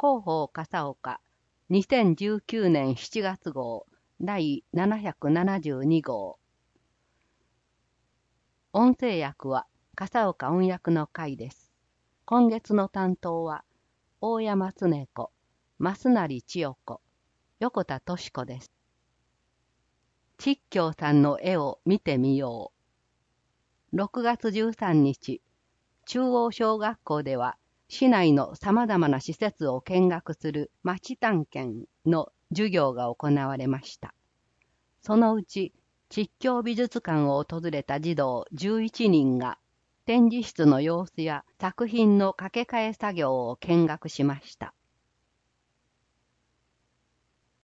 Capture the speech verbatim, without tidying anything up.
広報笠岡にせんじゅうきゅうねんしちがつ号だいななひゃくななじゅうに号。音声訳は笠岡音訳の会です。今月の担当は大山恒子、増成千代子、横田敏子です。ちっきょうさんの絵を見てみよう。ろくがつじゅうさんにち、中央小学校では市内の様々な施設を見学する町探検の授業が行われました。そのうち、ちっきょう美術館を訪れた児童じゅういちにんが展示室の様子や作品の掛け替え作業を見学しました。